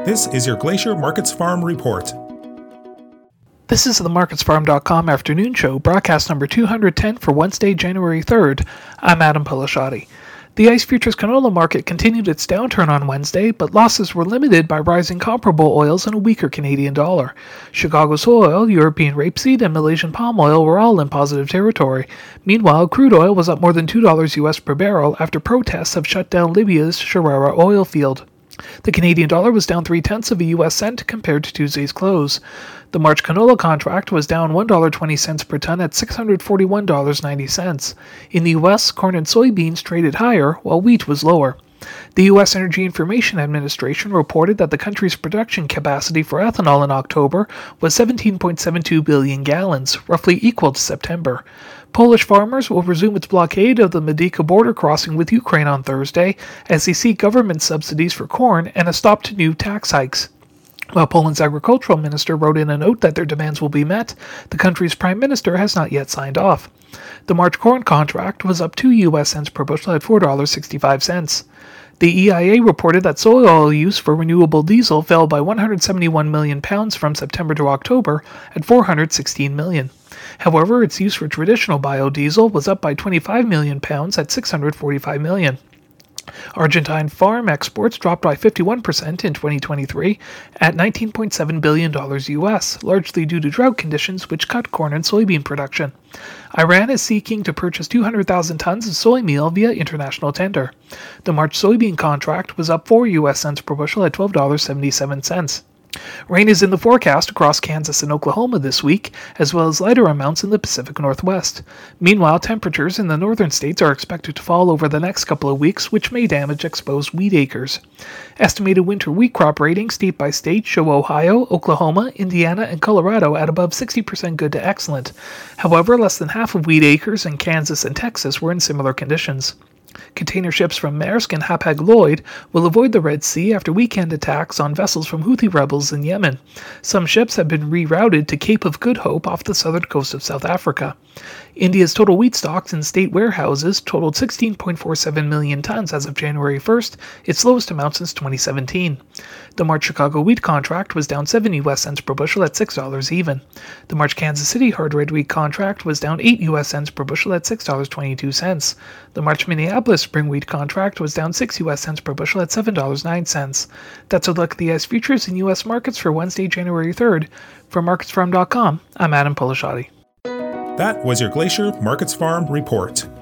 This is your Glacier Markets Farm Report. This is the MarketsFarm.com afternoon show, broadcast number 210 for Wednesday, January 3rd. I'm Adam Pelashati. The ICE futures canola market continued its downturn on Wednesday, but losses were limited by rising comparable oils and a weaker Canadian dollar. Chicago soy oil, European rapeseed, and Malaysian palm oil were all in positive territory. Meanwhile, crude oil was up more than $2 US per barrel after protests have shut down Libya's Sharara oil field. The Canadian dollar was down 0.3 of a US cent compared to Tuesday's close. The March canola contract was down $1.20 per ton at $641.90. In the US, corn and soybeans traded higher, while wheat was lower. The U.S. Energy Information Administration reported that the country's production capacity for ethanol in October was 17.72 billion gallons, roughly equal to September. Polish farmers will resume its blockade of the Medyka border crossing with Ukraine on Thursday as they seek government subsidies for corn and a stop to new tax hikes. While Poland's agricultural minister wrote in a note that their demands will be met, the country's prime minister has not yet signed off. The March corn contract was up 2 US cents per bushel at $4.65. The EIA reported that soy oil use for renewable diesel fell by 171 million pounds from September to October at 416 million. However, its use for traditional biodiesel was up by 25 million pounds at 645 million. Argentine farm exports dropped by 51% in 2023 at $19.7 billion US, largely due to drought conditions which cut corn and soybean production. Iran is seeking to purchase 200,000 tons of soy meal via international tender. The March soybean contract was up 4 US cents per bushel at $12.77. Rain is in the forecast across Kansas and Oklahoma this week, as well as lighter amounts in the Pacific Northwest. Meanwhile, temperatures in the northern states are expected to fall over the next couple of weeks, which may damage exposed wheat acres. Estimated winter wheat crop ratings state by state show Ohio, Oklahoma, Indiana, and Colorado at above 60% good to excellent. However, less than half of wheat acres in Kansas and Texas were in similar conditions. Container ships from Maersk and Hapag-Lloyd will avoid the Red Sea after weekend attacks on vessels from Houthi rebels in Yemen. Some ships have been rerouted to Cape of Good Hope off the southern coast of South Africa. India's total wheat stocks in state warehouses totaled 16.47 million tons as of January 1st, its lowest amount since 2017. The March Chicago wheat contract was down 7 US cents per bushel at $6 even. The March Kansas City hard red wheat contract was down 8 US cents per bushel at $6.22. The March Minneapolis spring wheat contract was down 6 US cents per bushel at $7.09. That's a look at the ICE futures in U.S. markets for Wednesday, January 3rd. From MarketsFarm.com, I'm Adam Pelashati. That was your Glacier Markets Farm Report.